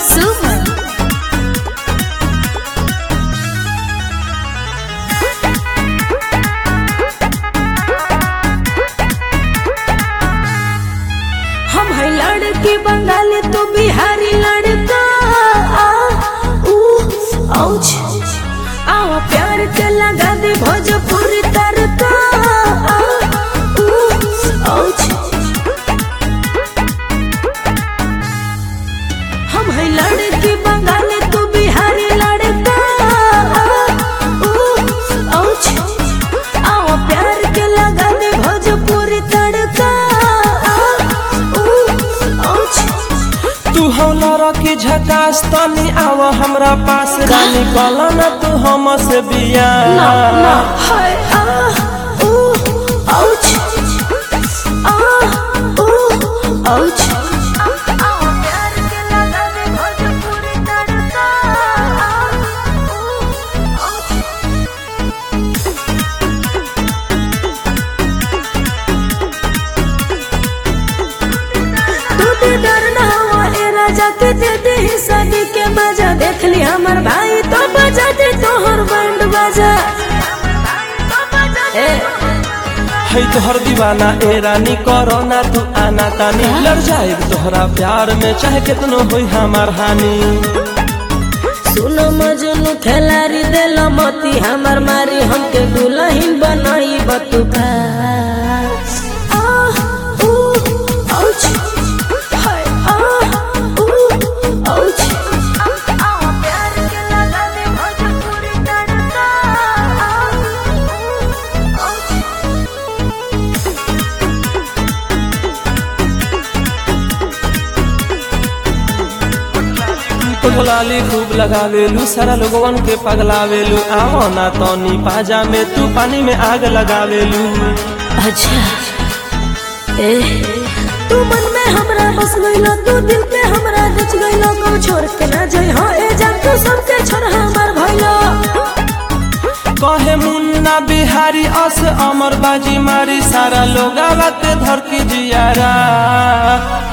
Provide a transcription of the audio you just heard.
सुमन हम है लड़की बंगाली तू बिहारी लड़का औच आओ प्यार के लगा दे भोजपुरी तड़का औच हम है लड़की बंगाली तू बिहारी लड़का औच आओ प्यार के लगा दे भोजपुरी तड़का औच तू हौला के झकास तनी आव हमरा पास रानी कला ना तू हम से बिया ना हाय औच औच प्यार के लगा दे भोजपुरी तड़का तू ते डरना हुआ ए राजा के दे शादी के मजा देख ली हमर भाई तो बजा दे तोहर बैंड बजा ए है तोहर दीवाना ए रानी करो ना तू आना तानी लड़ जाए तोहरा प्यार में चाहे कितनो होई हमार हानि सुनो मजनू खिलाड़ी देला मती हमर मारी हमके दुल्हन बनाई बतुका औच हाय औच प्यार के लगा दे भोजपुरी तड़का लाली खूब लगावेलू सारा लोगवन के पगलावेलू आओ ना तनी पाजा में तू पानी में आग लगावेलू अच्छा ए तू मन में हमरा बस गइलो तू दिल पे हमरा रच गइलो को छोड़ के ना जाई हो ए जान तू सबके छोड़ हमर भइलो कहे मुन्ना बिहारी अस अमर बाजी मारी सारा लोग आवा के धर की जियारा